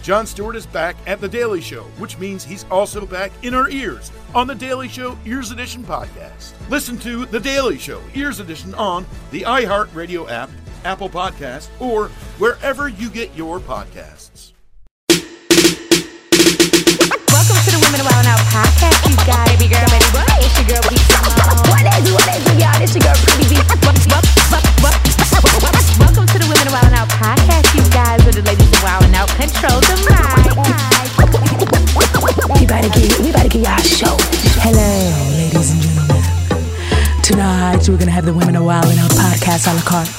Jon Stewart is back at The Daily Show, which means he's also back in our ears on The Daily Show Ears Edition podcast. Listen to The Daily Show Ears Edition on the iHeartRadio app, Apple Podcasts, or wherever you get your podcasts. Welcome to the Women Wild Out podcast, you guys. Baby girl, baby boy, it's your girl, Pretty Simone. What is it, y'all? It's your girl, Pretty B. Welcome to the Women Wild Out podcast, you guys, where the ladies are wilding out. Control the mic. We better get y'all a show. Hello, ladies and gentlemen. Tonight, we're going to have the Women Are Wilding Out podcast a la carte.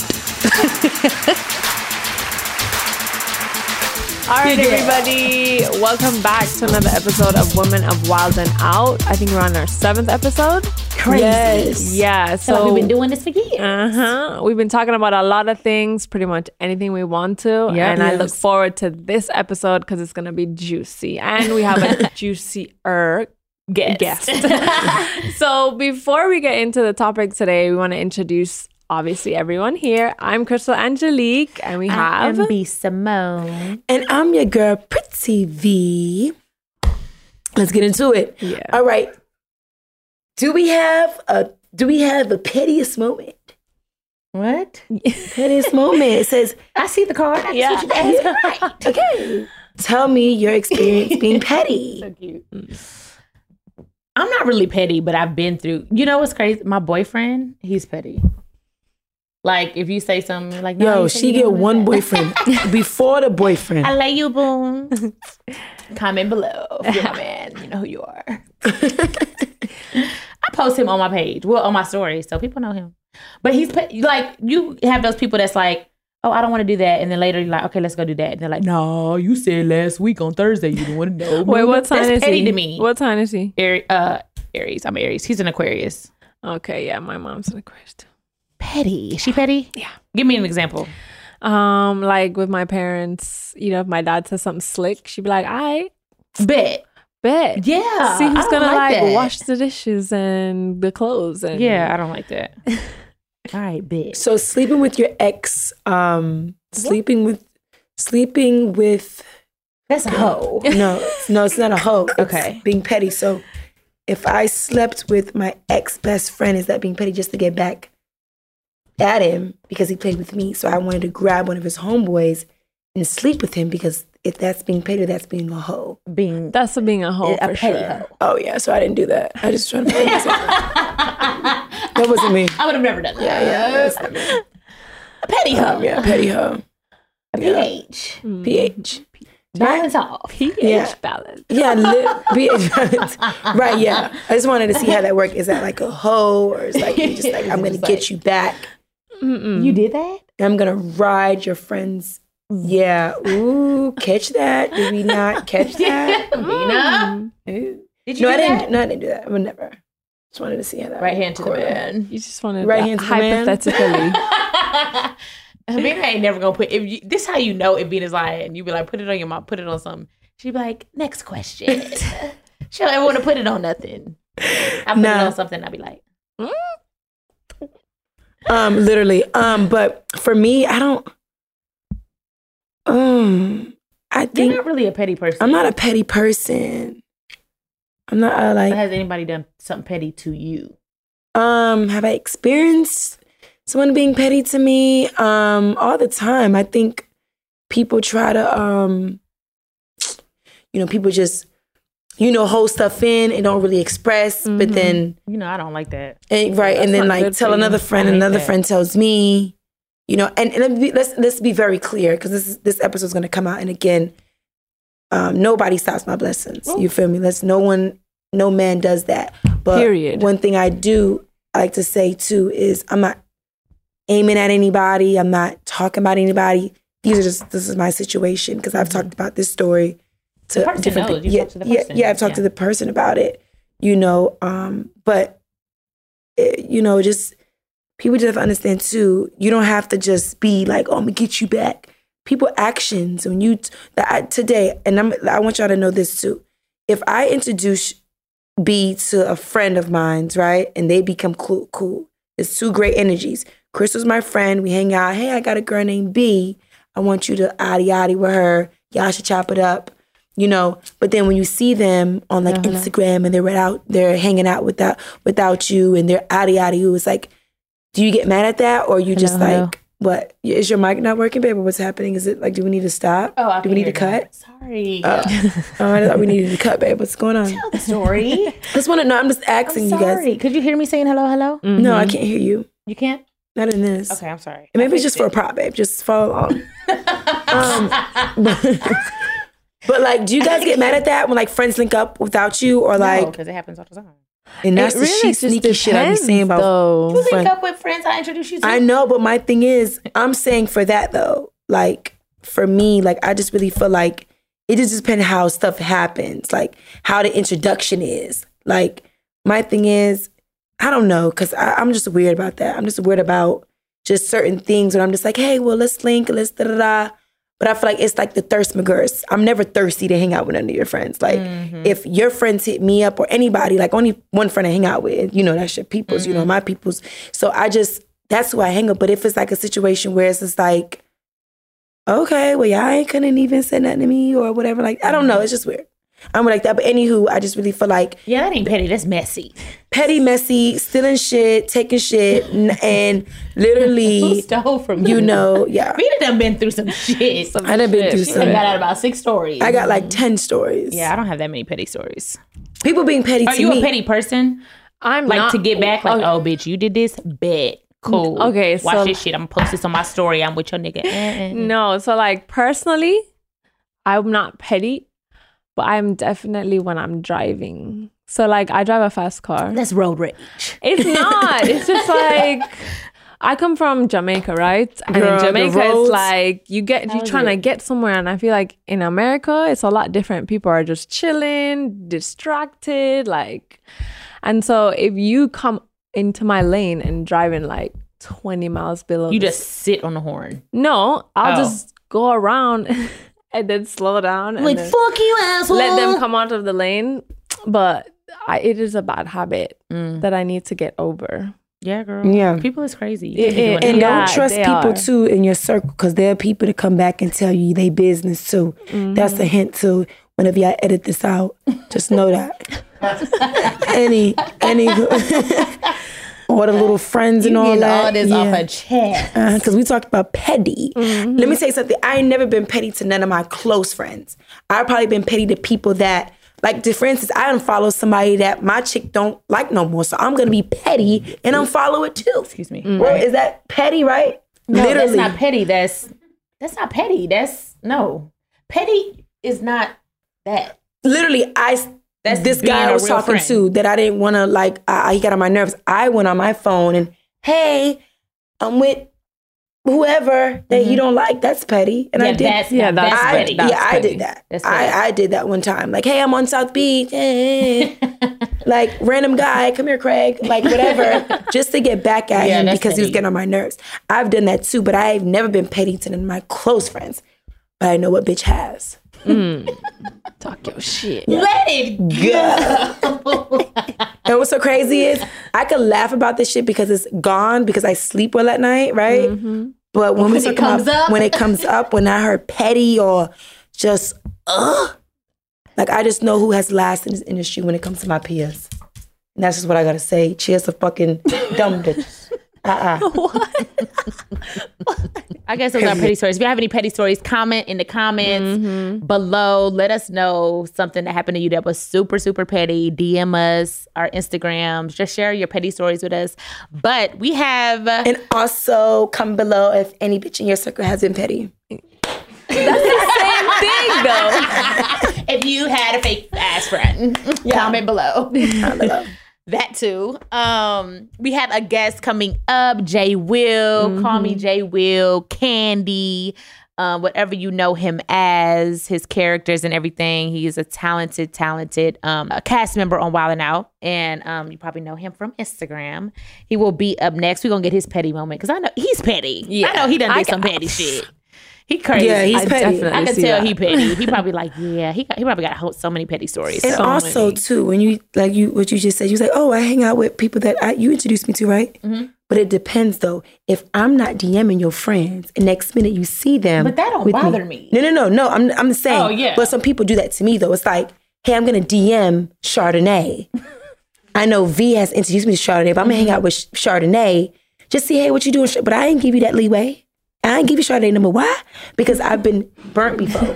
All right, everybody. Welcome back to another episode of Women of Wild and Out. I think we're on our 7th episode. Crazy. Yes. Yeah. So we've been doing this for years. We've been talking about a lot of things, pretty much anything we want to. Yeah. And I look forward to this episode because it's going to be juicy. And we have a juicier guest. So before we get into the topic today, we want to introduce obviously everyone here. I'm Crystal Angelique, and we have B. Simone. And I'm your girl, Pretty V. Let's get into it. Yeah. All right. Do we have a pettiest moment? What? Pettiest moment. It says, I see the card. I Yeah. just want you to ask. Right. okay. Tell me your experience being petty. So cute. I'm not really petty, but I've been through. You know what's crazy? My boyfriend, he's petty. Like if you say something like, no, Yo, you say she you get don't one want that. boyfriend before the boyfriend. I love you, boom. Comment below if you're my man. You know who you are. I post him on my page, well, on my story, so people know him. But he's like, you have those people that's like, oh, I don't want to do that, and then later you're like, okay, let's go do that, and they're like, no, you said last week on Thursday you didn't want to know. Wait, what sign That's is petty he? to me. What sign is he? Aries. I'm Aries. He's an Aquarius. Okay, yeah, my mom's an Aquarius too. Petty. Is she petty? Yeah. Give me an example. Like with my parents, you know, if my dad says something slick, she'd be like, I Bet. Yeah. see who's I don't gonna like that. wash the dishes and the clothes and Yeah, I don't like that. All right, bet. So sleeping with your ex, sleeping with That's a hoe. no, it's not a hoe. It's Okay. being petty. So if I slept with my ex best friend, is that being petty just to get back at him because he played with me? So I wanted to grab one of his homeboys and sleep with him because if that's being petty, that's being a hoe. that's being a hoe A for petty sure. hoe. Oh yeah, so I didn't do that. I just tried to play myself. That wasn't me. I would have never done that. Yeah, that's not me. A petty hoe. Yeah, petty hoe. A PH. PH. Balance off. Yeah. Balance. Yeah, PH balance. Right, yeah. I just wanted to see how that worked. Is that like a hoe or is like you just like I'm gonna get you back? You did that? I'm gonna ride your friends. Yeah. Ooh, catch that. Did we not catch that? Mina? Ooh. Did you No, do I didn't. that? No, I didn't do that. I would never. Just wanted to see how that. Right hand to the worked. man. You just wanted Right to hand to the man. hypothetically. Mina ain't never gonna put. This how you know if Mina's lying. You be like, put it on your mouth, put it on something. She'd be like, next question. She don't ever want to put it on nothing. I put it Nah. on something. I'd be like, Literally. But for me, I don't. I you're think not really a petty person. I'm not a petty person. I'm not like. Has anybody done something petty to you? Have I experienced someone being petty to me? All the time. I think people try to, people just, hold stuff in and don't really express, but then, You know, I don't like that. and then not like good tell for you. another friend, I hate another that. friend tells me, and let's be very clear because this episode is going to come out, and again, nobody stops my blessings. You feel me? No man does that. But Period. one thing I like to say too is I'm not aiming at anybody. I'm not talking about anybody. This is my situation because I've talked about this story to person different knows. people. You talked to the person. Yeah, I've talked to Yeah. the person about it. But just people just have to understand too. You don't have to just be like, "Oh, I'm gonna get you back." People actions when you today, and I want y'all to know this too. If I introduce B to a friend of mine's, right, and they become cool, it's two great energies. Crystal's my friend. We hang out. Hey, I got a girl named B. I want you to yaddy with her. y'all should chop it up, you know. But then when you see them on like Instagram and they're hanging out without you and they're outy you, it's like, do you get mad at that, or you just like, what? Is your mic not working, babe, or what's happening? Is it like, do we need to stop? Oh, do we need to cut? Sorry. I thought we needed to cut, babe. What's going on? Tell the story. Just want to know. I'm just asking you guys. Sorry. Could you hear me saying hello, hello? Mm-hmm. No, I can't hear you. You can't? Not in this. Okay, I'm sorry. And maybe it's just for a prop, babe. Just follow along. But like, do you guys get mad at that when like friends link up without you, or like? because it happens all the time. And that's the sneaky shit I be saying about You friends. link up with friends I introduce you to? I know, but my thing is, I'm saying for that though, like for me, like I just really feel like it just depends how stuff happens, like how the introduction is. Like my thing is, I don't know, because I'm just weird about that. I'm just weird about just certain things when I'm just like, hey, well, let's link, let's da-da-da. But I feel like it's like the thirst McGurst. I'm never thirsty to hang out with none of your friends. Like, if your friends hit me up or anybody, like only one friend I hang out with, you know, that's your peoples, you know, my peoples. So that's who I hang up. But if it's like a situation where it's just like, okay, well, y'all ain't couldn't even say nothing to me or whatever. Like, I don't know. It's just weird. I'm like that. But anywho, I just really feel like. Yeah, that ain't petty. That's messy. Petty, messy, stealing shit, taking shit, and literally. Who stole from you know, yeah. Rita done been through some shit. I done been through She some. done got out about 6 stories. I got like 10 stories. Yeah, I don't have that many petty stories. People being petty to Are me. you a petty person? I'm Like not, to get back? Like, oh, bitch, you did this? Bet. Cool. Okay, Watch so- this shit. I'm gonna post this on my story. I'm with your nigga. No, so like personally, I'm not petty, but I'm definitely when I'm driving. So like I drive a fast car. That's road rage. It's not. It's just like I come from Jamaica, right? And Girl, in the Jamaica, roads. it's like you're trying to get somewhere, and I feel like in America, it's a lot different. People are just chilling, distracted, like, and so if you come into my lane and driving like 20 miles below, You just sit on the horn. no, I'll Oh. just go around and then slow down and Like, then fuck you, asshole. let them come out of the lane. But it is a bad habit that I need to get over. Yeah, girl. Yeah. People is crazy. You It- can't be doing it- that. And Yeah, don't trust they people are. too in your circle, because there are people that come back and tell you they business too. That's a hint too. Whenever y'all edit this out, just know that. any all the little friends and all Getting that. all this off a chat. Because we talked about petty. Let me tell you something. I ain't never been petty to none of my close friends. I've probably been petty to people that, like, for instance, I unfollow somebody that my chick don't like no more. So I'm going to be petty and unfollow it too. Excuse me. Well, is that petty, right? No, Literally. that's not petty. That's not petty. No. Petty is not that. Literally, That's this being guy I a was real talking friend. to that I didn't want to, like, he got on my nerves. I went on my phone and, hey, I'm with whoever that he don't like. That's petty. And I did. That's petty. petty. I did that. That's petty. I did that one time. Like, hey, I'm on South Beach. Eh. Like, random guy, come here, Craig. Like, whatever. Just to get back at him that's because he was petty. getting on my nerves. I've done that too, but I've never been petty to none of my close friends. But I know what bitch has. Talk your shit. Let it go. And what's so crazy is I could laugh about this shit because it's gone, because I sleep well at night, right? But when we talk comes about up. when it comes up, when I heard petty or just like, I just know who has last in this industry when it comes to my peers. And that's just what I gotta say. Cheers to fucking dumb bitches. I guess those are petty stories. If you have any petty stories, comment in the comments below. Let us know something that happened to you that was super, super petty. DM us, our Instagrams. Just share your petty stories with us. But we have... And also comment below if any bitch in your circle has been petty. Same thing though. if you had a fake ass friend, comment below. Comment below. That too. We have a guest coming up, Jay Will. Call me Jay Will, Candy, whatever you know him as, his characters and everything. He is a talented cast member on Wild 'N Out. And you probably know him from Instagram. He will be up next. We're going to get his petty moment because I know he's petty. Yeah. I know he done did some petty shit. He crazy. Yeah, he's I petty. definitely I can see tell that. he petty. He probably like, yeah, he probably got so many petty stories. And So also many. too, when you what you just said, you was like, oh, I hang out with people that you introduced me to, right? But it depends though. If I'm not DMing your friends, and next minute you see them, But that don't with bother me. No. I'm saying. Oh, yeah. But some people do that to me though. It's like, hey, I'm gonna DM Chardonnay. I know V has introduced me to Chardonnay, but I'm gonna hang out with Chardonnay. Just see, hey, what you doing? But I ain't give you that leeway. I ain't give you Chardonnay number. Why? Because I've been burnt before.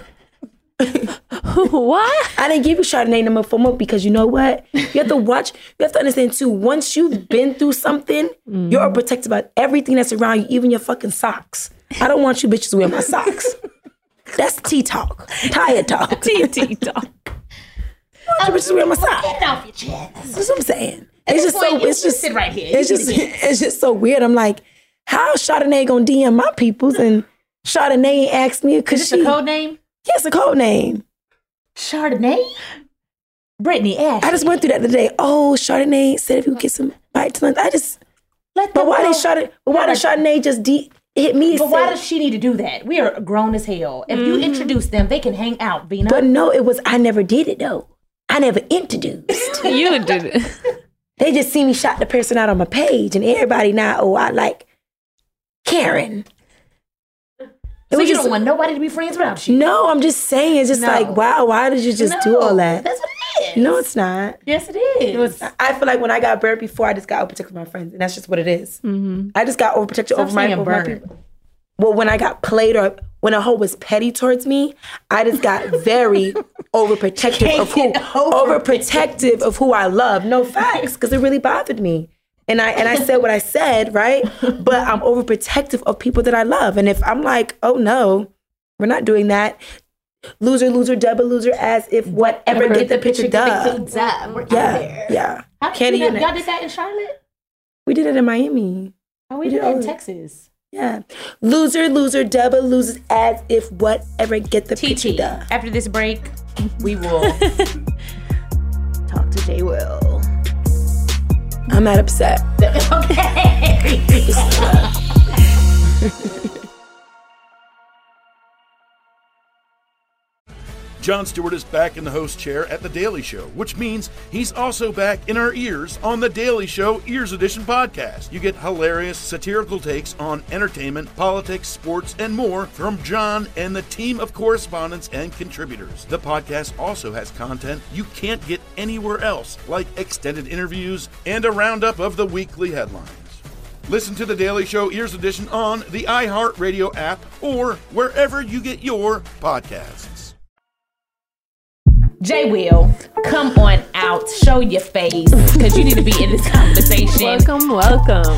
What? I didn't give you Chardonnay number 4 because you know what? You have to watch. You have to understand too. Once you've been through something, you're protected about everything that's around you, even your fucking socks. I don't want you bitches wearing my socks. That's tea talk, tired talk, tea talk. I want you bitches wearing my socks. Get it off your chest. That's what I'm saying. At It's this just point, so. you It's can just sit right here. It's You just. do the dance. It's just so weird. I'm like, how Chardonnay gonna DM my peoples and Chardonnay ain't asked me because Is this a code name? Yes, a code name. Chardonnay? Brittany Ash. I just went through that today. Oh, Chardonnay said if you get some bites lunch. I just. But why did Chardonnay just hit me? But why does she need to do that? We are grown as hell. If you introduce them, they can hang out, Vina. But no, it was. I never did it though. I never introduced. You did it. They just see me shout the person out on my page, and everybody now. Oh, I like Karen. So you don't want nobody to be friends without you? No, I'm just saying. It's just No. like, wow. Why did you just do all that? That's what it is. No, it's not. Yes, it is. I feel like when I got burnt before, I just got overprotective with my friends, and that's just what it is. I just got overprotective Stop over my saying burnt. people. Well, when I got played or when a hoe was petty towards me, I just got very overprotective of who I love. No facts, because it really bothered me. And I said what I said, right? But I'm overprotective of people that I love. And if I'm like, oh no, we're not doing that. Loser, loser, double loser, as if whatever get the picture done. We're out there. Yeah. How did Candy you and y'all did that in Charlotte? We did it in Miami. Oh, we did that in Texas. Yeah. Loser, loser, double losers, as if whatever get the picture TT. done. After this break, we will talk to J. Will. I'm not upset. Okay. Jon Stewart is back in the host chair at The Daily Show, which means he's also back in our ears on The Daily Show Ears Edition podcast. You get hilarious satirical takes on entertainment, politics, sports, and more from Jon and the team of correspondents and contributors. The podcast also has content you can't get anywhere else, like extended interviews and a roundup of the weekly headlines. Listen to The Daily Show Ears Edition on the iHeartRadio app or wherever you get your podcasts. J. Will, come on out, show your face, because you need to be in this conversation. Welcome.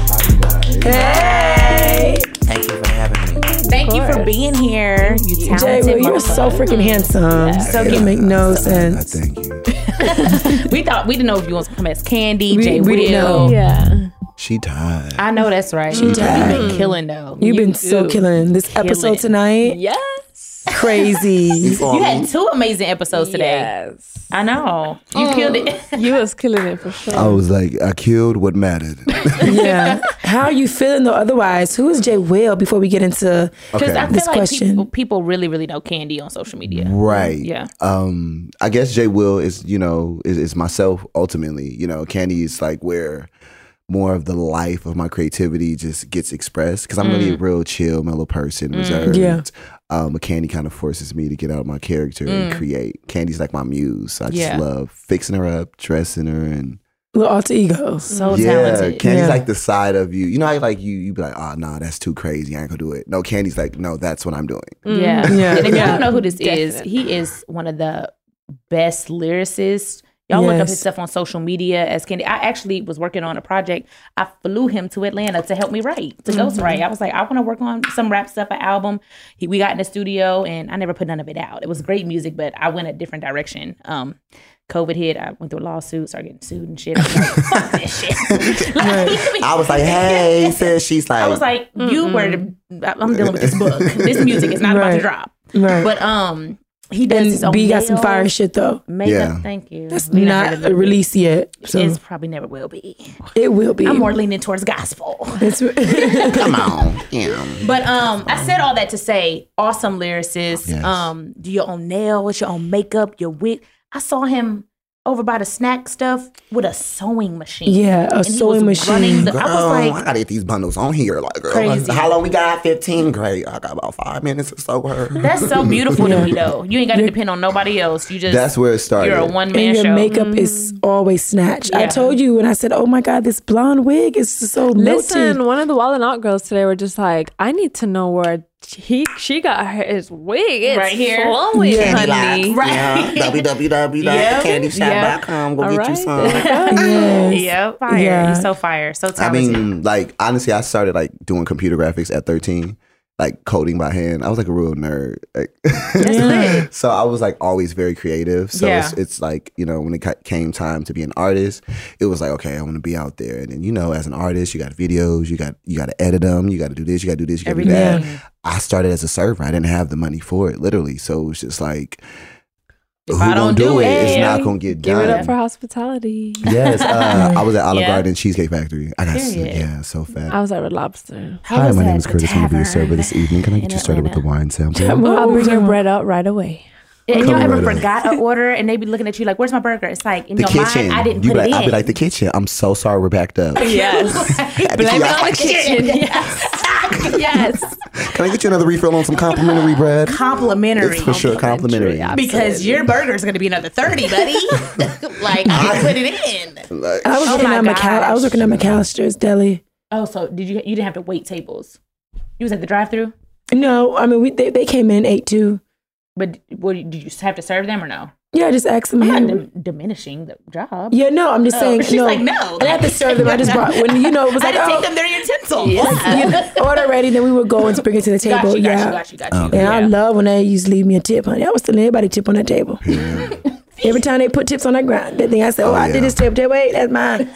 Hey! Thank you for having me. Thank you for being here. You Jay, talented. you're so freaking handsome. So it make no sense. Thank you. We didn't know if you want to come as Candy, We J. didn't Will. know. Yeah. She tired. I know that's right. She You've died. been killing though. You've been do. so killing this episode tonight. Yes. Crazy. You had 2 amazing episodes today. Yes. I know. You killed it. You was killing it for sure. I was like, I killed what mattered. Yeah. How are you feeling though? Otherwise, who is Jay Will? Before we get into Because I feel this like question, people really, really know Candy on social media. Right. Yeah. I guess J. Will is, is myself ultimately. Candy is like where more of the life of my creativity just gets expressed because I'm really a real chill, mellow person, reserved. Yeah. But Candy kind of forces me to get out of my character and create. Candy's like my muse. So I just love fixing her up, dressing her, and little alter ego. So talented. Candy's like the side of you. You know how like you be like, oh nah, that's too crazy. I ain't gonna do it. No, Candy's like, no, that's what I'm doing. Yeah. Yeah. And if y'all Yeah. don't know who this is, he is one of the best lyricists. Y'all look up Yes. his stuff on social media as Candy. I actually was working on a project. I flew him to Atlanta to help me write, to ghostwrite. I was like, I want to work on some rap stuff, an album. We got in the studio and I never put none of it out. It was great music, but I went a different direction. COVID hit. I went through a lawsuit, started getting sued and shit. I was like, fuck this shit. I was like, hey, sis. She's like, I was like, I'm dealing with this book. This music is not about to Right. drop. Right. But he does his And own B got some nails, fire shit though. makeup. Yeah. Thank you. That's We not heard of released yet. So It probably never will be. it will be. I'm more leaning towards gospel. It's, come on. Yeah. But I said all that to say, awesome lyricist. Yes. Do your own nails, your own makeup, your wig. I saw him over by the snack stuff with a sewing machine. Yeah, a And he sewing was running machine. the- I was Girl, like, I gotta get these bundles on here. Like, girl, Crazy. how long we got? 15. Great. I got about 5 minutes or so. Her. that's so beautiful to me, though. You ain't got to depend on nobody else. You just That's where it started. You're a one man And your show. makeup is always snatched. I Yeah. told you when I said, "Oh my God, this blonde wig is so melty." Listen, one of the Wild 'N Out girls today were just like, I need to know where she got his wig. It's Right here. flowing, Candy honey. Lock. Yeah. www.candyshop.com. Go All get right. you some. Yes. Yep, fire. Yeah. You're so fire, so I talented. mean, like, honestly, I started like doing computer graphics at 13, like coding by hand. I was like a real nerd. Like, lit. so I was like always very creative. So Yeah. it's like, you know, when it came time to be an artist, it was like, okay, I want to be out there. And then, you know, as an artist, you got videos, you got to edit them, you got to do this, you got to do this, you got to do that. Everything. I started as a server. I didn't have the money for it, literally. So it was just like, If who I gonna don't do do it? it, It's yeah. not gonna get Give done. it up for hospitality. Yes, I was at Olive Yeah. Garden Cheesecake Factory. I got Period. so fat. I was at Red Lobster. How Hi, was my that name is at the Curtis. I'm going to be your tavern server this evening. Can I in get you started with the Atlanta? wine sample? I'll bring your bread out right away. And you Come ever right up. forgot an order and they be looking at you like, "Where's my burger?" It's like in The your kitchen. mind, I didn't You put be it like, in. I'll be like, the kitchen. I'm so sorry we're backed up. Yes. Blame it on the kitchen. Yes. Can I get you another refill on some complimentary bread? Complimentary. It's for sure complimentary. Because your burger's gonna be another 30, buddy. Like I can put it in. Like, I was working my at I was gosh. working at McAllister's Deli. Oh, so you didn't have to wait tables? You was at the drive-through, No, I mean they came in 8 too. but what did you have to serve them or no? Yeah, I just asked them. I'm Hey, not diminishing the job. yeah, no, I'm just saying. She's no. like, no. I didn't have to serve them. I just brought when it was I like, didn't oh, take them their utensils. order ready. Then we would go and bring it to the table. Got you, yeah. got you. And I love when they used to leave me a tip, honey. I was telling everybody tip on that table. Every time they put tips on that ground, that thing I said, I yeah. did this table. Wait, that's mine.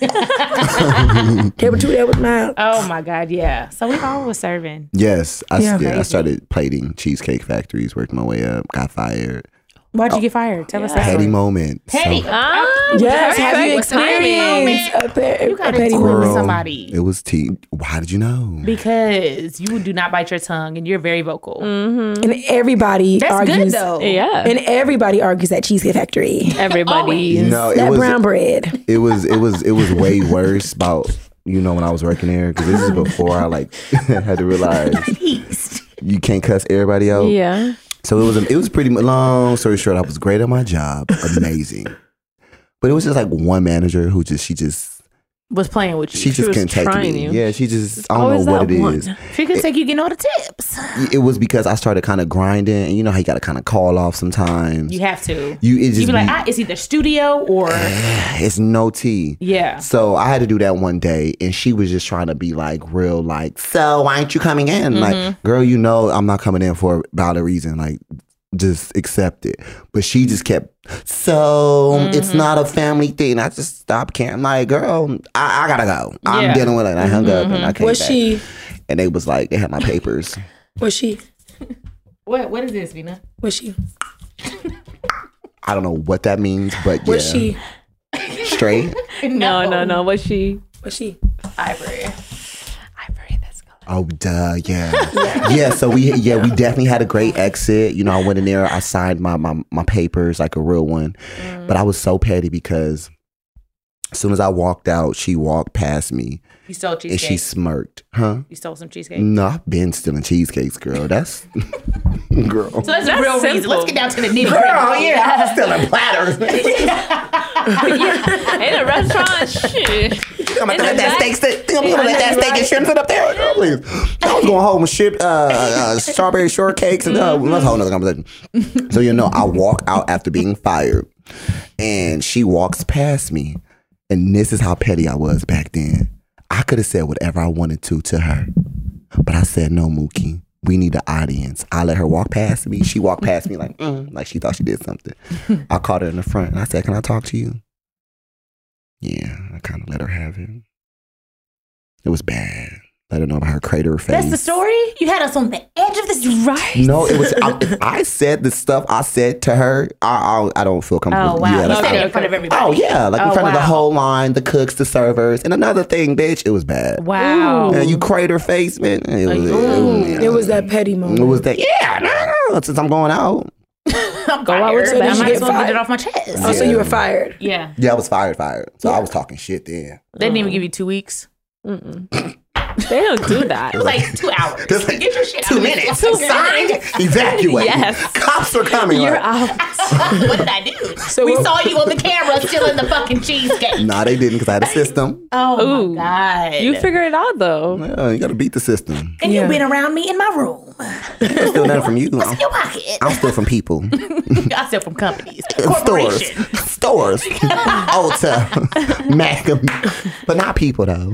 Table 2, that was mine. Oh my God, yeah. So we all was serving. yes, I Yeah. started plating Cheesecake Factories, worked my way up, got fired. Why'd you get fired? Tell us that. Petty story. moment. Petty. So, Yes, have you What's the name? experienced You a got petty into it moment? with girl, somebody. it was tea. Why did you know? Because you do not bite your tongue and you're very vocal. And everybody That's argues. good though. Yeah. And everybody argues at Cheesecake Factory. Everybody. No, That brown bread. it was way worse about, you know, when I was working there, because this is before I like had to realize you can't cuss everybody out. Yeah. So it was pretty long story short. I was great at my job, amazing, but it was just like one manager who she just Was playing with you. she just was couldn't take trying me. you. Yeah, she just I don't always know what that it one. is. She could take you getting all the tips. It was because I started kind of grinding, and you know how you got to kind of call off sometimes. You have to. You it just You be like, it's either studio or it's no tea. yeah. So I had to do that one day, and she was just trying to be like real, like, so why aren't you coming in? Mm-hmm. Like, girl, you know I'm not coming in for a valid reason. Like, just accept it. But she just kept, so Mm-hmm. it's not a family thing. I just stopped caring. I'm like, girl, I gotta go. I'm Yeah. dealing with it. And I hung up and I came Was back. she? And they was like, they had my papers. Was she? What is this, Vina? Was she? I don't know what that means, but yeah. Was she? Straight? No. Was she? Was she? Ivory. This color. Oh, duh, yeah. Yeah, so we definitely had a great exit. You know, I went in there, I signed my papers like a real one. But I was so petty because as soon as I walked out, she walked past me You stole and cheesecake. she smirked. Huh? You stole some cheesecake. No, I've been stealing cheesecakes, girl. That's girl. So that's a real reason. simple. Let's get down to the nitty Girl, yeah, I was stealing platters. In a restaurant, shit. I'm gonna let that steak sit. I'm gonna let that steak and shrimp sit up there. Girl, please. I was going home with strawberry shortcakes and that's a whole nother conversation. So you know, I walk out after being fired, and she walks past me, and this is how petty I was back then. I could have said whatever I wanted to her, but I said no, Mookie. We need an audience. I let her walk past me. She walked past me like she thought she did something. I caught her in the front and I said, "Can I talk to you?" Yeah, I kind of let her have it. It was bad. Let her know about her crater face. That's the story? You had us on the edge of this. Right. No, it was. I said the stuff I said to her. I don't feel comfortable. Oh, wow. Yeah, You like, said it in front of everybody. oh yeah, like in Oh, front of the wow. whole line, the cooks, the servers, and another thing, bitch. It was bad. Wow. And you crater face, man. It was It was that petty moment. It was that. Yeah, no, since I'm going out. I'm Go out with fired. her, I then might you as get well get fired. it off my chest. Oh, so you were fired. Yeah. Yeah, I was fired. So I was talking shit then. They didn't even give you 2 weeks. They don't do that. It was like 2 hours. It's like, Get your shit 2 out. minutes. 2 Signed. Evacuate. Yes. Cops are coming. You're like, out. What did I do? So we what- saw you on the camera stealing the fucking cheesecake. Nah, they didn't because I had a system. Oh Ooh. my God. You figure it out though. Yeah, you got to beat the system. and Yeah. you've been around me in my room. I'm still nothing from you. What's in your pocket? I'm still from people. I steal from companies. Stores. Corporations. Stores. Ulta. Mac. But not people, though.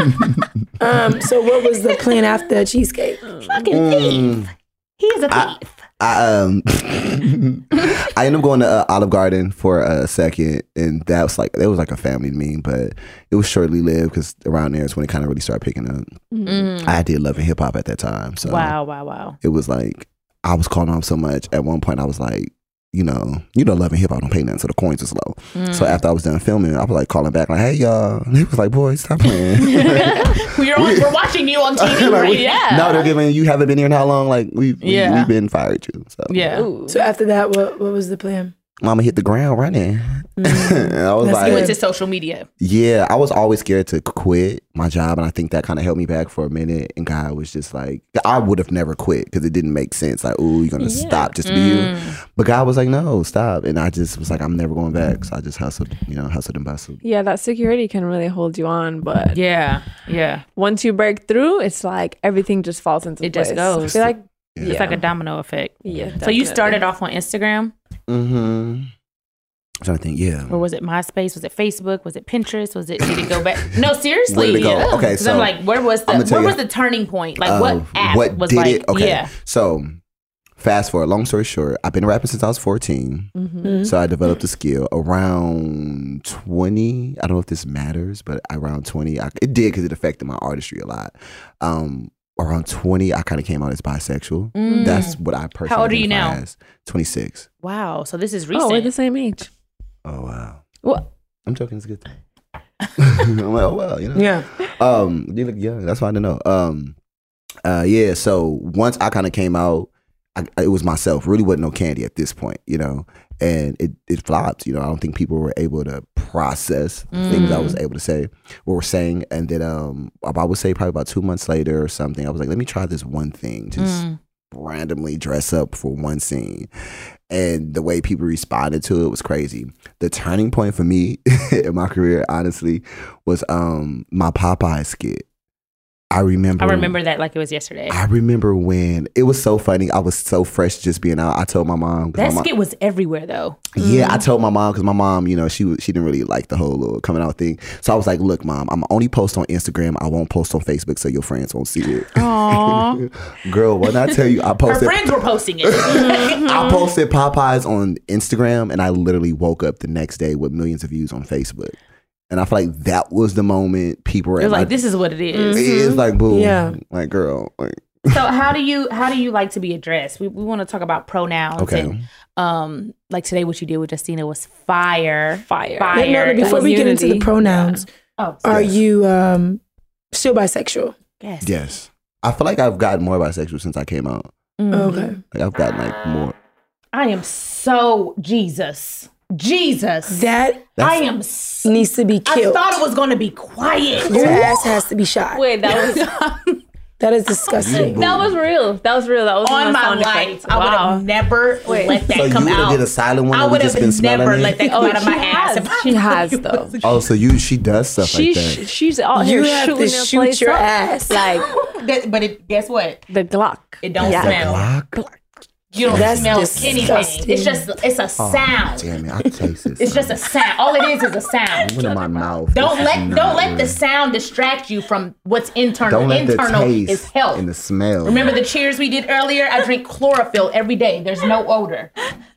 So what was the plan after cheesecake? Fucking thief. He's a thief. I ended up going to Olive Garden for a second, and that was like a family to me, but it was shortly lived because around there is when it kind of really started picking up. I did Love and Hip Hop at that time, so Wow. it was like I was calling on so much. At one point, I was like, you know, Love and Hip Hop don't pay nothing, so the coins was low. So after I was done filming, I was like calling back, like, "Hey y'all," and he was like, "Boy, stop playing." We're watching you on TV, Like, right? Yeah. No, they're giving you haven't been here in how long? Like we've been fired you. So Yeah. So after that, what was the plan? Mama hit the ground running. And I was That's like, He went to social media. yeah, I was always scared to quit my job, and I think that kind of held me back for a minute. And God was just like, I would have never quit because it didn't make sense. Like, ooh, you're gonna stop just to be you. But God was like, no, stop. And I just was like, I'm never going back. So I just hustled and bustled. Yeah, that security can really hold you on, but Yeah. once you break through, it's like everything just falls into It place. just goes. I feel like It's like a domino effect. yeah. So you definitely. started off on Instagram, Mm-hmm. I'm trying to think. Yeah. or was it MySpace? Was it Facebook? Was it Pinterest? Did it go back? No, seriously. Where did it go? Yeah. Okay, 'Cause so I'm like, where was I'ma tell you- the turning point? Like what app what was did like? it? Okay. Yeah. So fast forward, long story short, I've been rapping since I was 14. So I developed a skill around 20. I don't know if this matters, but around 20, it did because it affected my artistry a lot. Around 20, I kind of came out as bisexual. That's what I personally How old are you identify now? as. 26. Wow. So this is Oh, recent. we're the same age. Oh, wow. What? I'm joking. It's a good thing. I'm like, oh, well, you know. Yeah. Yeah, that's fine to know. Yeah, so once I kind of came out, it was myself. Really wasn't no Candy at this point, you know, and it flopped. You know, I don't think people were able to process things I was able to say, what we're saying, and then I would say probably about 2 months later or something, I was like, let me try this one thing, just randomly dress up for one scene. And the way people responded to it was crazy. The turning point for me in my career, honestly, was my Popeye skit. I remember that like it was yesterday. I remember when it was so funny. I was so fresh just being out. I told my mom. That my mom, skit was everywhere though. yeah, I told my mom because my mom, you know, she didn't really like the whole little coming out thing. So I was like, look, Mom, I'm only post on Instagram. I won't post on Facebook so your friends won't see it. Girl, when I tell you, I Her posted. friends were posting it. I posted Popeyes on Instagram, and I literally woke up the next day with millions of views on Facebook. And I feel like that was the moment people were It was at like, this is what it is. It's like, boom. Yeah. Like, girl. Like, So how do you like to be addressed? We want to talk about pronouns. Okay. And, like today, what you did with Justina was fire. Fire. No, before we get into the pronouns, Oh, are you still bisexual? yes. yes. I feel like I've gotten more bisexual since I came out. Okay. Like, I've gotten like more. I am so Jesus. That I am. needs to be I killed. thought it was gonna be quiet. Your ass has to be shot. Wait, that was That is disgusting. that was real. That was real. That was On a my sound life, effect. I would Wow. have never let that So you come would have out. did a silent one I and we would just have been smelling never it? let that come out of my ass. has. She has though. Oh, so she does stuff like that. She's out You here have shooting to the shoot place your up. ass. Like But guess what? the Glock. It don't Yeah. smell. Glock? You don't That's smell disgusting. anything. It's a sound. Damn it, I taste it. It's just a sound. All it is a sound. Went in my mouth. Don't This is let not the good. sound distract you from what's internal. Don't let the Internal taste is health. and the smell. Remember the cheers we did earlier? I drink chlorophyll every day. There's no odor.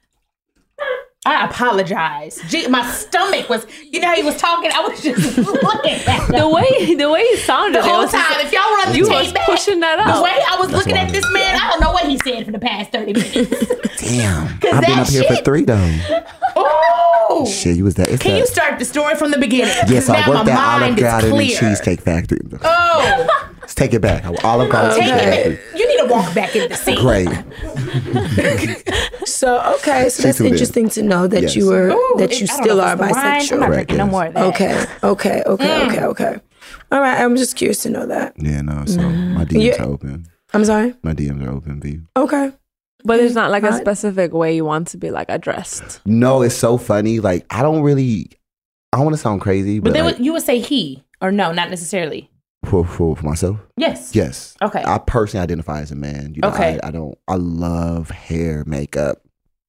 I apologize. Gee, my stomach was, you know how he was talking? I was just looking at The way it sounded, the whole it was just- time. If y'all run the you tape was back, pushing that the out. way I was looking why at I this did man, I don't know what he said for the past 30 minutes. Damn. I've that been up here for shit- 3 though. Oh! Shit, you was that. It's Can that. you start the story from the beginning? Yes, I now worked my at Olive mind is Garden and clear. Cheesecake Factory. Oh, Let's take it back. Olive Garden take Cheesecake it Factory. back. You need to walk back in the scene. Great. So that's interesting to know that you were that you still are bisexual. I'm not drinking no more of that. Okay. All right, I'm just curious to know that. Yeah, no. So my DMs are open. I'm sorry. My DMs are open, B. Okay. But there's not like a specific way you want to be like addressed. No, it's so funny. Like I don't want to sound crazy, but like, you would say he or no, not necessarily. For myself? Yes. Okay. I personally identify as a man. You know, okay. I love hair, makeup.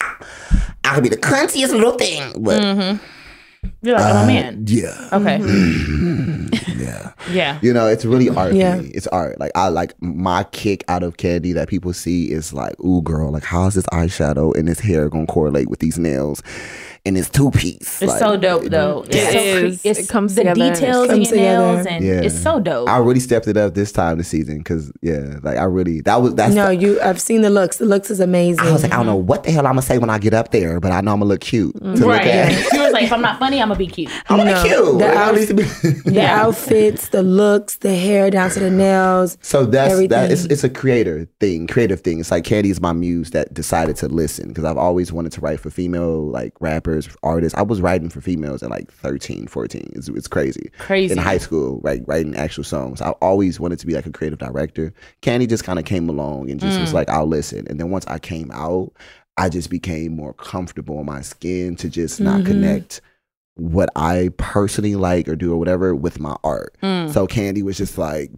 I could be the cuntiest little thing, but you're like, I'm a man. Yeah. Okay. Yeah. Yeah. You know, it's really art Yeah. for me. It's art. Like I like my kick out of Candy that people see is like, ooh girl, like how's this eyeshadow and this hair gonna correlate with these nails? And it's 2-piece. It's like, so dope though. It comes the together. Details in your nails and it's so dope. I really stepped it up this season because like I really I've seen the looks. The looks is amazing. I was like, I don't know what the hell I'm gonna say when I get up there, but I know I'm gonna look cute. To look at. She was like, if I'm not funny, I'm gonna be cute. I'm gonna be cute. The outfits, the looks, the hair down to the nails. So it's a creative thing. It's like Candy is my muse that decided to listen because I've always wanted to write for female like rappers, artists. I was writing for females at like 13, 14. It's crazy. In high school, like writing actual songs. I always wanted to be like a creative director. Candy just kind of came along and just was like, I'll listen. And then once I came out, I just became more comfortable in my skin to just not connect what I personally like or do or whatever with my art. So Candy was just like,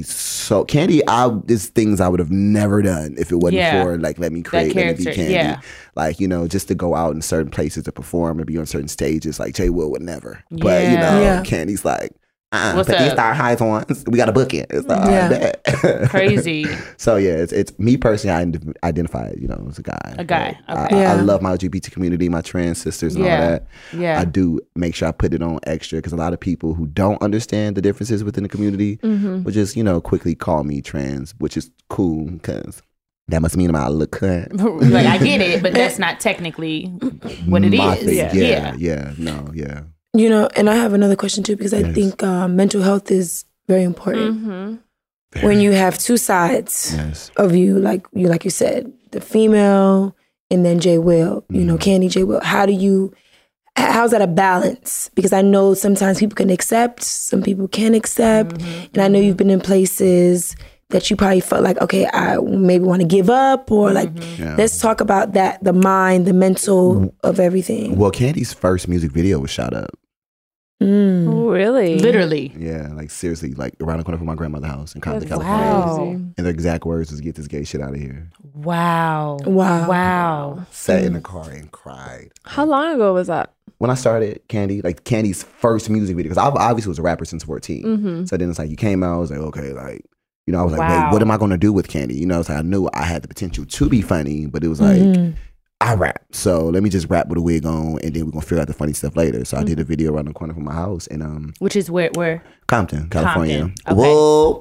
there's things I would have never done if it wasn't for like, let me create, let me be Candy. Yeah. Like, you know, just to go out in certain places to perform and be on certain stages, like J. Will would never. But, you know, Candy's like, What's put up? these Star Highs on. We got to book it. It's like, crazy. So yeah, it's me personally. I identify, you know, as a guy. Okay. I love my LGBT community, my trans sisters, and all that. Yeah. I do make sure I put it on extra because a lot of people who don't understand the differences within the community will just, you know, quickly call me trans, which is cool because that must mean I look cut. Like I get it, but that's not technically what it is. Thing. Yeah. You know, and I have another question too, because I think mental health is very important. When you have two sides of you, like you said, the female and then J. Will, you know, Candy, J. Will. How's that a balance? Because I know sometimes people can accept, some people can't accept. And I know you've been in places that you probably felt like, okay, I maybe want to give up or like, let's talk about that, the mind, the mental of everything. Well, Candy's first music video was shot up. Really? Literally. Yeah, like seriously, like around the corner from my grandmother's house in Compton, That's California. Wow. And their exact words was, "Get this gay shit out of here." Wow. Sat in the car and cried. How long ago was that? When I started Candy, like Candy's first music video, because I obviously was a rapper since 14. So then it's like you came out, I was like, okay, like, you know, I was like, wait, what am I gonna do with Candy? You know, it's like I knew I had the potential to be funny, but it was like, I rap, so let me just rap with a wig on, and then we're gonna figure out the funny stuff later. So I did a video around the corner from my house, and which is where? Compton, California. Okay. Whoa,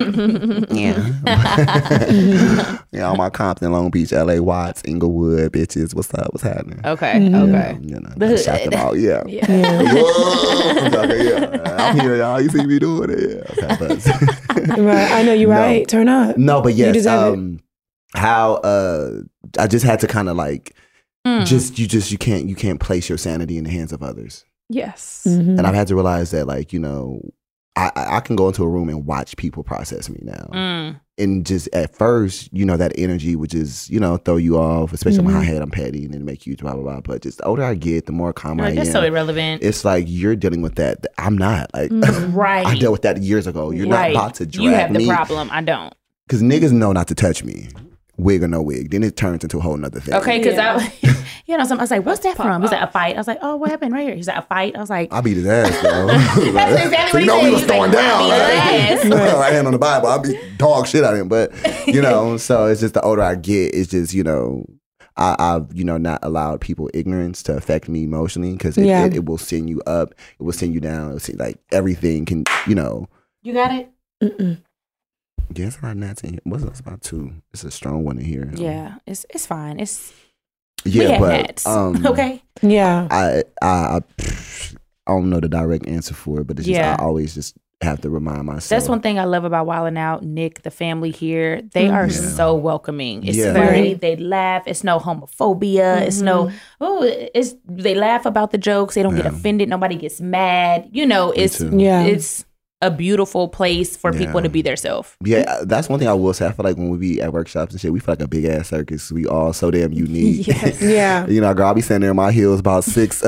yeah, all my Compton, Long Beach, LA, Watts, Inglewood, bitches. What's up? What's happening? Okay. You know, shout them out. Yeah. Whoa. I'm here, y'all. You see me doing it? Yeah. Okay, but Right. I know you're right. Turn up. No, but yes, You deserve it. how I just had to kind of like you can't place your sanity in the hands of others. Yes. Mm-hmm. And I've had to realize that, like, you know, I can go into a room and watch people process me now. And just at first, you know, that energy would just, you know, throw you off, especially in my head, I'm petty and then make you blah, blah, blah. But just the older I get, the more calm I am. That's so irrelevant. It's like you're dealing with that. I'm not. Like, Right. I dealt with that years ago. You're not about to drag me. You have the problem. I don't. Because niggas know not to touch me. Wig or no wig. Then it turns into a whole nother thing. Okay, because I was like, what's that from? He's like, a fight. I was like, oh, what happened right here? He's like, a fight. I was like, I beat his ass, though. That's exactly so what you know he we was said. throwing He's like, down. I beat your ass. I hand on the Bible. I beat dog shit out of him. But, you know, so it's just the older I get, it's just, you know, I've, you know, not allowed people ignorance to affect me emotionally because it will send you up. It will send you down. It will send, like, everything can, you know. You got it? Mm-mm. Yeah, it's about gnats in here. What's it about 2? It's a strong one in here. Yeah, it's fine. Yeah, but gnats. Okay. Yeah. I don't know the direct answer for it, but it's just I always just have to remind myself. That's one thing I love about Wildin' Out. Nick, the family here, they are so welcoming. It's Yeah. very, they laugh. It's no homophobia. It's no, they laugh about the jokes. They don't get offended. Nobody gets mad. You know, it's a beautiful place for people to be their self. Yeah, that's one thing I will say. I feel like when we be at workshops and shit, we feel like a big ass circus. We all so damn unique. Yeah. You know, girl, I'll be standing there in my heels about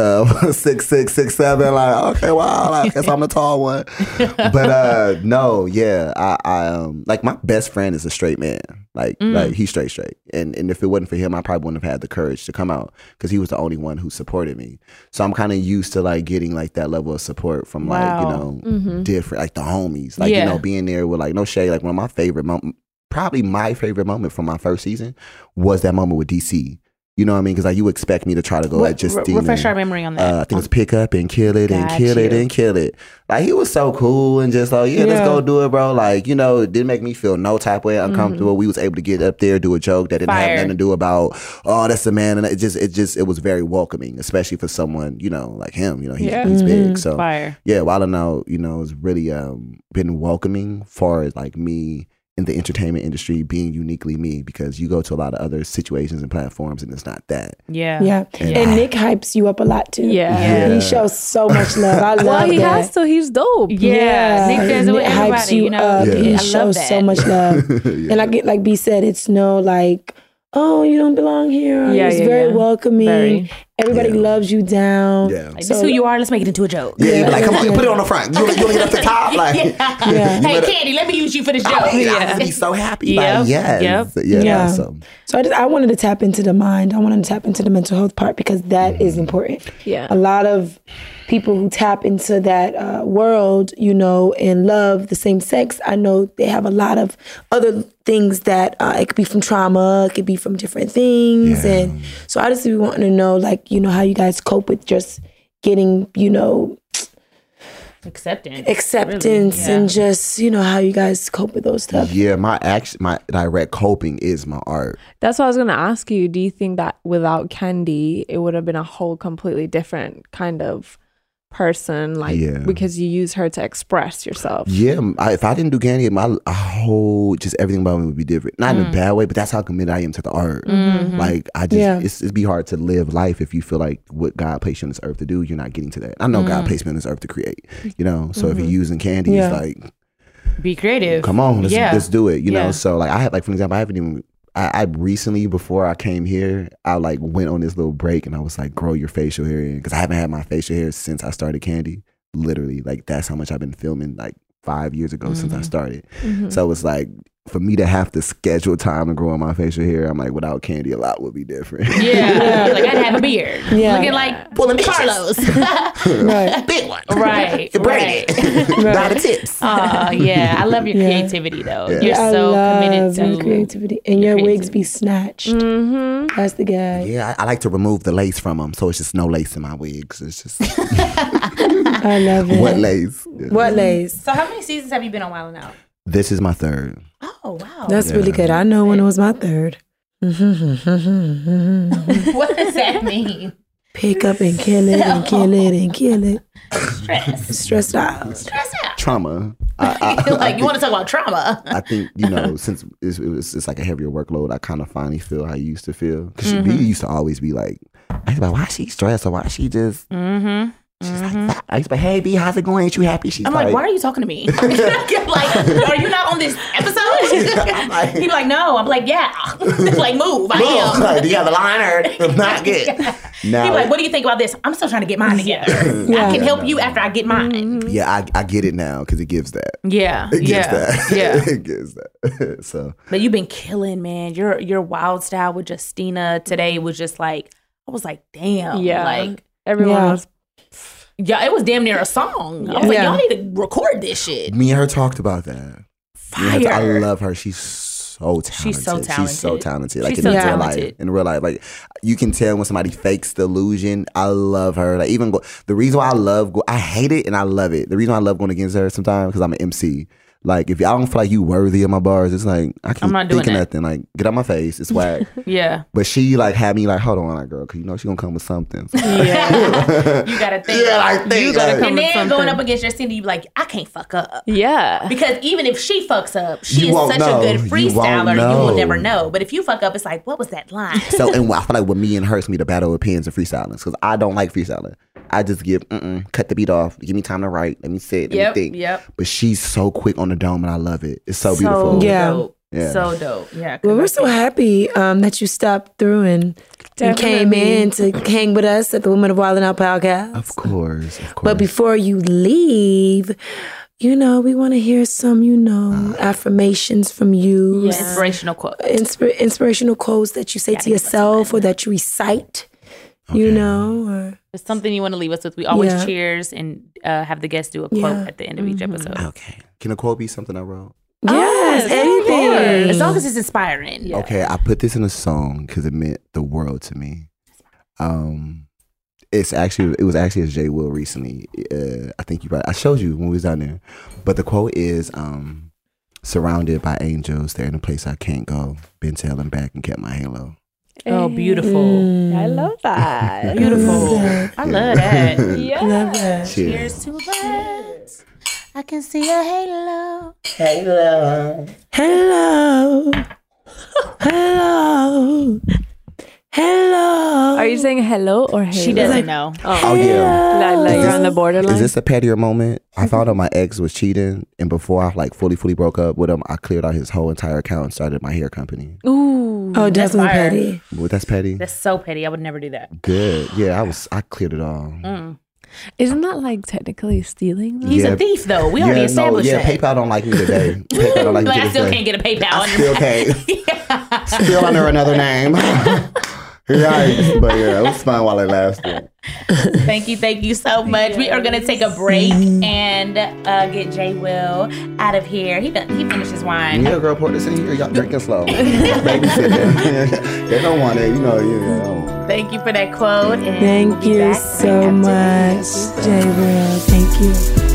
6'7", like, okay, wow, like, I guess I'm the tall one. But no, yeah, I like my best friend is a straight man. Like he's straight. And if it wasn't for him, I probably wouldn't have had the courage to come out because he was the only one who supported me. So I'm kind of used to like getting like that level of support from like, you know, different, like the homies, like, you know, being there with like no shade. Like one of my favorite probably my favorite moment from my first season was that moment with DC. You know what I mean? Because like you expect me to try to go at Justine. Refresh our memory on that. I think it's pick up and kill it and kill it and kill it. Like he was so cool and just like, let's go do it, bro. Like, you know, it didn't make me feel no type of way uncomfortable. We was able to get up there, do a joke that didn't have nothing to do about, oh, that's a man. And it was very welcoming, especially for someone, you know, like him. You know, he's big. So yeah, Wildin' Out, you know, has really been welcoming far as like me in the entertainment industry being uniquely me, because you go to a lot of other situations and platforms and it's not that. Yeah. And Nick hypes you up a lot too. Yeah. He shows so much love. I love he has to. He's dope. Yeah. Nick does it with everybody, hypes you, you know. up. He I shows so much love. And like B said, it's no like, oh, you don't belong here. It's very welcoming. Very. Everybody loves you down. Yeah. Like, this is who you are. Let's make it into a joke. Yeah, like, come on, put it on the front. You want to get up the top? Like, Hey, Candy, let me use you for this joke. I'd be so happy. Like, yeah. So I wanted to tap into the mind. I wanted to tap into the mental health part because that is important. Yeah. A lot of people who tap into that world, you know, and love the same sex, I know they have a lot of other things that it could be from trauma, it could be from different things. And so I just be wanting to know, like, you know, how you guys cope with just getting, you know, acceptance and just, you know, how you guys cope with those stuff. Yeah, my direct coping is my art. That's what I was going to ask you. Do you think that without Candy, it would have been a whole completely different kind of person, like because you use her to express yourself? Yeah, if I didn't do Candy, my whole just everything about me would be different. Not in a bad way, but that's how committed I am to the art. Like I just it'd be hard to live life if you feel like what God placed you on this earth to do, you're not getting to that. I know God placed me on this earth to create, you know. So if you're using Candy, it's like, be creative. Come on, let's do it, you know. So like I had, like, for example, I recently, before I came here, I like went on this little break and I was like, grow your facial hair in, because I haven't had my facial hair since I started Candy. Literally, like that's how much I've been filming, like 5 years ago since I started. So it's like, for me to have to schedule time to grow on my facial hair, I'm like, without Candy, a lot would be different. Yeah. Like I'd have a beard. Looking like pulling Carlos. Big one. Right. You braid it. Not the tips. I love your creativity though. Yeah. You're so committed to your creativity. And your wigs be snatched. That's the guy. Yeah, I like to remove the lace from them, so it's just no lace in my wigs. It's just I love it. What lace? What lace? So how many seasons have you been on Wildin' Out? This is my third. Oh, wow. That's really good. I know when it was my third. What does that mean? Pick up and kill it and kill it and kill it. Stressed out. Trauma. Like, you want to talk about trauma? I think, you know, since it's like a heavier workload, I kind of finally feel how I used to feel. Because she used to always be like, I used to be like, why is she stressed, or why is she just... She's like, I used to be, hey B, how's it going? Ain't you happy? She's I'm like, why are you talking to me? Like, are you not on this episode? Like, he's like, no. I'm like, yeah. Like, move. I am. Like, do you have the liner? Not good. Now, he's like, what do you think about this? I'm still trying to get mine together. I can help you after I get mine. Yeah, I get it now because it gives that. Yeah. It gives that. Yeah. It gives that. So, but you've been killing, man. Your wild style with Justina today was just like, I was like, damn. Yeah. Like, everyone was... Yeah, it was damn near a song. I was like, y'all need to record this shit. Me and her talked about that. Fire. I love her. She's so talented. She's so talented. Like, She's in so real talented. life. In real life. Like, you can tell when somebody fakes the illusion. I love her. Like, even the reason why I hate it and I love it. The reason why I love going against her sometimes, because I'm an MC. Like, if I don't feel like you worthy of my bars, it's like, I can't I'm not doing think of that. nothing. Like, get out my face. It's whack. Yeah. But she, like, had me like, hold on, like, girl, because you know she gonna come with something. So, Yeah. You gotta think. yeah, I think. You gotta like, come And with then something. going up against your Cindy, you be like, I can't fuck up. Yeah. Because even if she fucks up, she You is won't such know. a good You won't freestyler, you know. will never know. But if you fuck up, it's like, what was that line? So, and I feel like with me and her, it's me the battle of pens and freestyling. Because I don't like freestyling. I just give, cut the beat off. Give me time to write. Let me sit. Let me think. Yep. But she's so quick on the dome, and I love it. It's so beautiful. Yeah. Dope. Yeah. So dope. Yeah. Well, we're so happy that you stopped through and came in to hang with us at the Women of Wildin' Out podcast. Of course. But before you leave, we want to hear some, affirmations from you. Yeah. Inspirational quote. Inspirational quotes that you say to yourself or that you recite, or It's something you want to leave us with. We always Yeah. cheers and have the guests do a quote Yeah. at the end of each episode. Okay. Can a quote be something I wrote? yes, anything. As long as it's inspiring. Okay, I put this in a song because it meant the world to me. It was actually a J Will recently. I think I showed you when we was down there. But the quote is, surrounded by angels, they're in a place I can't go. Been to hell and back and kept my halo. Oh, beautiful. I love that. Beautiful. I love that. Yeah. Love that. Cheers to us. I can see a halo. Hello. Hello. Are you saying hello or hey? She doesn't know. Oh, yeah. Like you're on the Is borderline. this a pettier moment? I found out my ex was cheating, and before I like fully broke up with him, I cleared out his whole entire account and started my hair company. Ooh. Oh, definitely fire. petty. Well, that's petty. That's so petty. I would never do that. Good. Yeah, I cleared it all. Isn't that like technically stealing? Though? He's Yeah. a thief, though. We already established that. PayPal don't like me today. PayPal don't like me Like, I to still this can't day. get a PayPal. Still can't. Still under another name. Yikes. But yeah, it was fun while it lasted. Thank you so much. We are gonna take a break and get J Will out of here. He finished his wine. Yeah, girl, pour this in here. Y'all drinking slow. Babysit. They don't want it. You know. Thank you for that quote. And Thank we'll be you back so after much, this. J. Will. Thank you.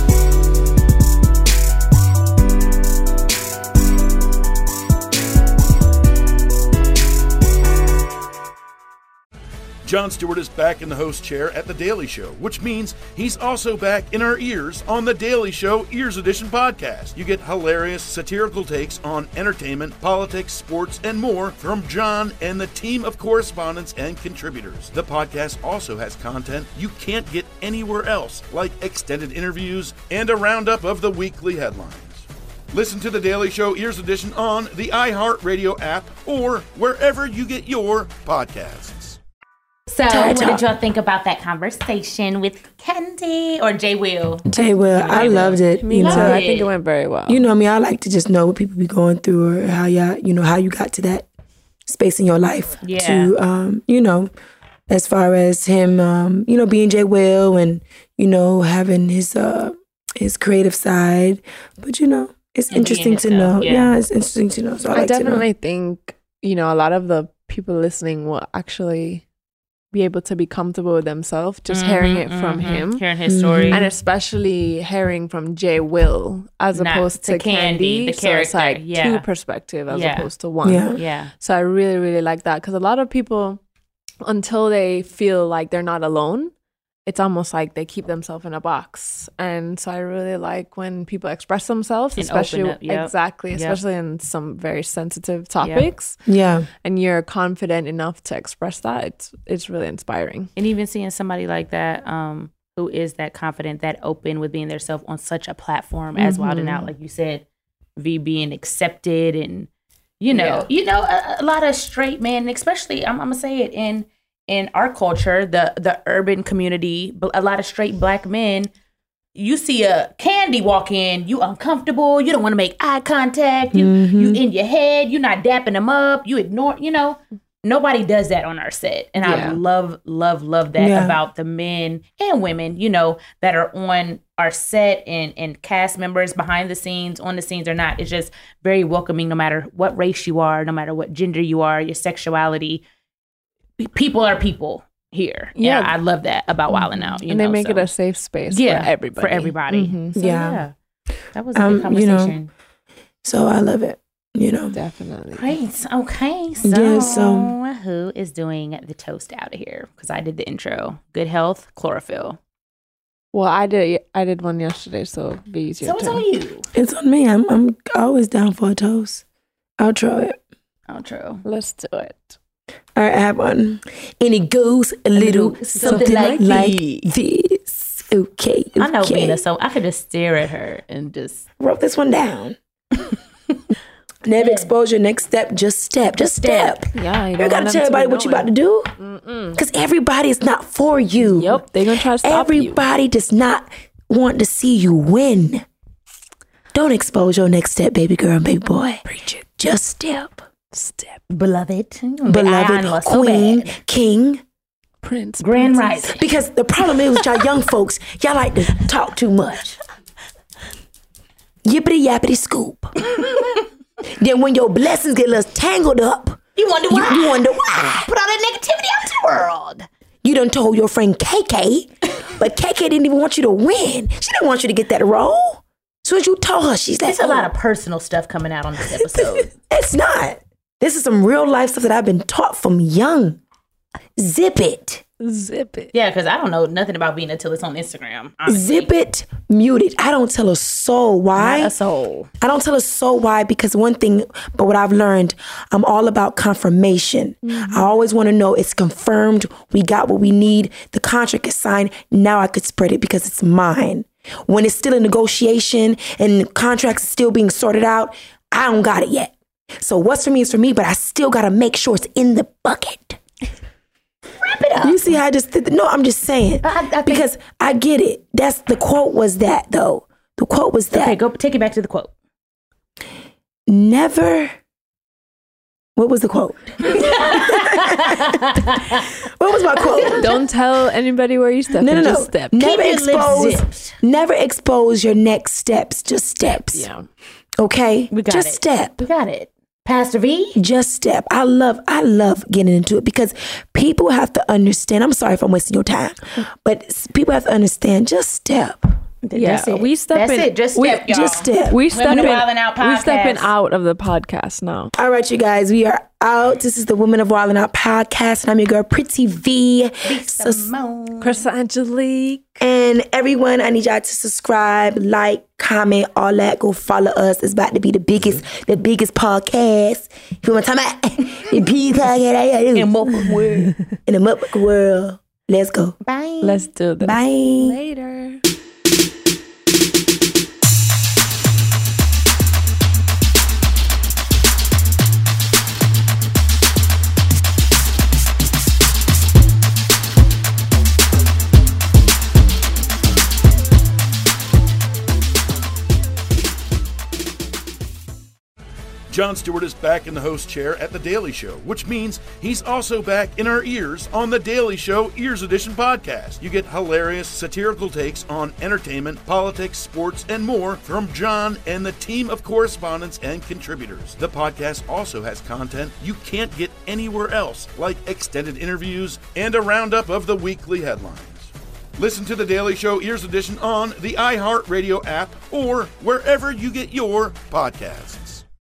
Jon Stewart is back in the host chair at The Daily Show, which means he's also back in our ears on The Daily Show Ears Edition podcast. You get hilarious satirical takes on entertainment, politics, sports, and more from Jon and the team of correspondents and contributors. The podcast also has content you can't get anywhere else, like extended interviews and a roundup of the weekly headlines. Listen to The Daily Show Ears Edition on the iHeartRadio app or wherever you get your podcasts. So, what did y'all think about that conversation with Candy or J Will? J. Will, I loved it. Me too. I think it went very well. You know me, I like to just know what people be going through or how how you got to that space in your life. Yeah. To, as far as him, being J. Will and, having his creative side. But, it's interesting to know. Yeah, it's interesting to know. So I like definitely think, a lot of the people listening will actually be able to be comfortable with themselves just hearing it from him. Hearing his story. And especially hearing from J. Will as Not opposed to Candy. the So it's like character. two Yeah. perspectives as Yeah. opposed to one. Yeah. Yeah. So I really, really like that because a lot of people, until they feel like they're not alone, it's almost like they keep themselves in a box. And so I really like when people express themselves, And especially open up, yep. exactly, Yep. especially in some very sensitive topics. Yeah. And you're confident enough to express that. It's really inspiring. And even seeing somebody like that, who is that confident, that open with being their self on such a platform as Wild and Out, like you said, V being accepted and, a lot of straight men, especially, I'm going to say it, in our culture, the urban community, a lot of straight black men, you see a Candy walk in, you uncomfortable, you don't want to make eye contact, you in your head, you're not dapping them up, you ignore, nobody does that on our set. And I love that about the men and women, that are on our set and cast members behind the scenes, on the scenes or not. It's just very welcoming no matter what race you are, no matter what gender you are, your sexuality. People are people here. Yeah. And I love that about Wild and Out. And they make it a safe space for everybody. For everybody. Mhm. So, Yeah. That was a good conversation. So I love it. Definitely. Great. Okay. So, Yeah, so- who is doing the toast out of here? Because I did the intro. Good health, chlorophyll. Well, I did one yesterday, so it'll be easier. So it's on you. It's on me. I'm always down for a toast. Outro it. Outro. Let's do it. All right, I have one. And it goes a little something like this. Okay. I know okay. Bina, so I could just stare at her and just Wrote this one down. Never expose your next step. Just step. Just step. Yeah, You gotta tell everybody what you about to do. Because everybody is not for you. Yep, they're gonna try to stop you. Everybody does not want to see you win. Don't expose your next step, baby girl and baby boy. Preach it. Just step. Step. beloved, Beloved, queen, king. Prince, grand princess. rising. Because the problem is with y'all young folks, y'all like to talk too much. Yippity yappity scoop. Then when your blessings get a little tangled up, You wonder why? you wonder why. Put all that negativity out to the world. You done told your friend KK, but KK didn't even want you to win. She didn't want you to get that role. So as you told her, she's like, There's a lot of personal stuff coming out on this episode. It's not. This is some real life stuff that I've been taught from young. Zip it. Zip it. Yeah, because I don't know nothing about Bina until it's on Instagram. Honestly. Zip it. Mute it. I don't tell a soul why. Not a soul. I don't tell a soul why because one thing, but what I've learned, I'm all about confirmation. I always want to know it's confirmed. We got what we need. The contract is signed. Now I could spread it because it's mine. When it's still in negotiation and contracts are still being sorted out, I don't got it yet. So what's for me is for me, but I still got to make sure it's in the bucket. Wrap it up. You see how I just did? No, I'm just saying. I think- because I get it. That's the quote was that though. The quote was that. Okay, go take it back to the quote. Never. What was the quote? What was my quote? Don't tell anybody where you step. No. Just step. Never Keep your lips expose. zipped. Never expose your next steps. Just steps. Yeah. Okay. We got just it. step. We got it. Pastor V? Just step. I love getting into it because people have to understand. I'm sorry if I'm wasting your time, but people have to understand. Just step. Yeah, That's it. we step That's in. it. Just we- step, y'all. Just step. We stepping Women of Wildin' Out We stepping podcast. out of the podcast now. All right, you guys, we are out. This is the Women of Wildin' Out podcast, and I'm your girl, Pretty V. Simone. Chris Angelique. And everyone, I need y'all to subscribe, like, comment, all that. Go follow us. It's about to be the biggest podcast. If you want to talk about the biggest podcast In motherfucking world. in the motherfucking world. Let's go. Bye. Let's do this. Bye. Later. Jon Stewart is back in the host chair at The Daily Show, which means he's also back in our ears on The Daily Show Ears Edition podcast. You get hilarious, satirical takes on entertainment, politics, sports, and more from Jon and the team of correspondents and contributors. The podcast also has content you can't get anywhere else, like extended interviews and a roundup of the weekly headlines. Listen to The Daily Show Ears Edition on the iHeartRadio app or wherever you get your podcasts.